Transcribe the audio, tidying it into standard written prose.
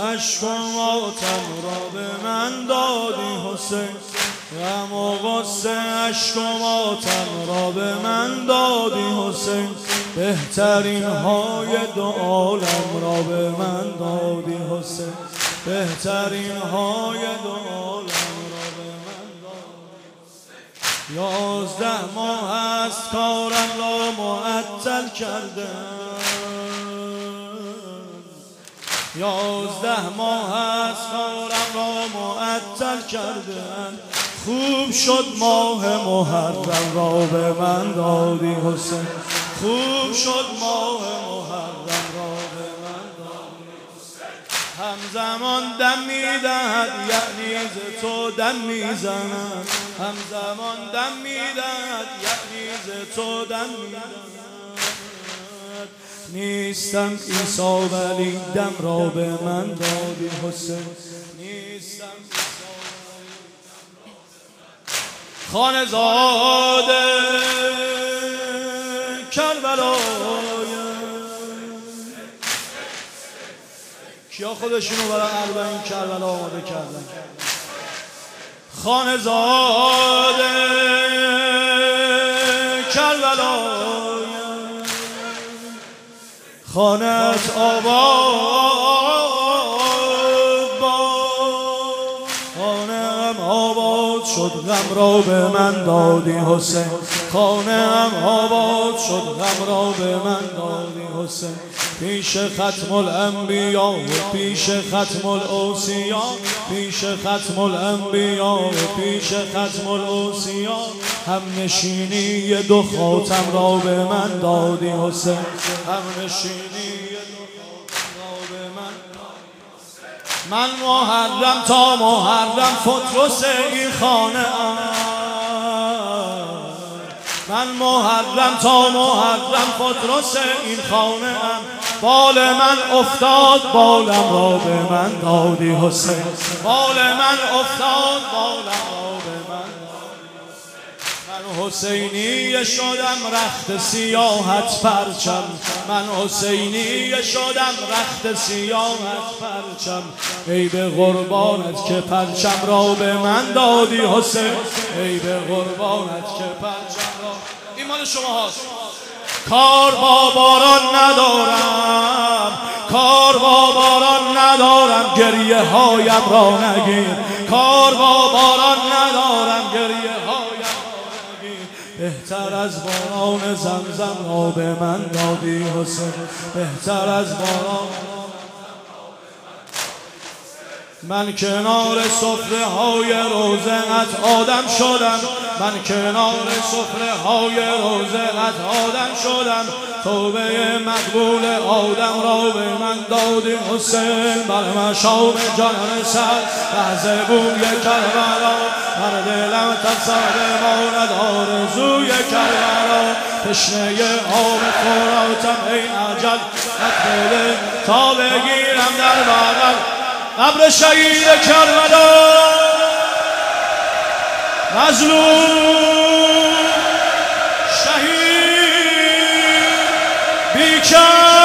اشک و ماتم را به من دادی حسین، غم و غصه اشک و ماتم را به من دادی حسین، بهترین های دو عالم را به من دادی حسین، بهترین های دو عالم را به من دادی. 11 ماه است کارم را معطل کردم، 11 ماه است کارم را معطل کردن، خوب شد ماه محرم را به من دادی حسین، خوب شد ماه محرم را به من دادی حسین. همزمان دم میدهد یعنی ز تو دم میزند، همزمان دم میدهد یعنی ز تو دم میزند. نیستم عیسی ولی دم را به من دادی حسین، نیستم خانه‌زاده کربلای. کیا خودشونو برای اربعین کربلا آماده کردن؟ خانه‌زاده کربلای، خانه‌ات آباد باد، خانه‌ام آباد شد غم را به من دادی حسین، خانه‌ام آباد شد غم را به من دادی حسین. پیش ختم الانبیا و پیش ختم الاوصیا، پیش ختم الانبیا و پیش ختم الاوصیا، هم نشینی دو خاتم را به من دادی حسین، هم نشینی دو خاتم را به من دادی حسین. من محرم تا محرم فترس این خانه ام، من محرم تا محرم فترس این خانه ام، بال من افتاد بالم را به من دادی حسین، بال من افتاد بالم را به من دادی حسین. من حسینی شدم رخت سیاحت پرچم، من حسینی شدم رخت سیاحت پرچم، ای به قربانت که پرچم را به من دادی حسین، ای به قربانت که پرچم را. این مال شما هاست. کار با باران ندارم، کار با باران ندارم، گریه هایم را نگیر، کار با باران ندارم، گریه هایم را نگیر. بهتر از باران زمزم را به من دادی حسین، بهتر از باران. من کنار سفره های روزه‌ات آدم شدم، من کنار سفره های روزه‌ات آدم شدم، توبه مقبول آدم را به من دادی حسین. بر مشام جان رسد لحظه بوی کربلا، بر دلم تصور ماند آرزوی کربلا، تشنه آب فراتم ای اجل بده تا بگیرم در بغل قبر شهید کربلا. مظلوم شهید بیکر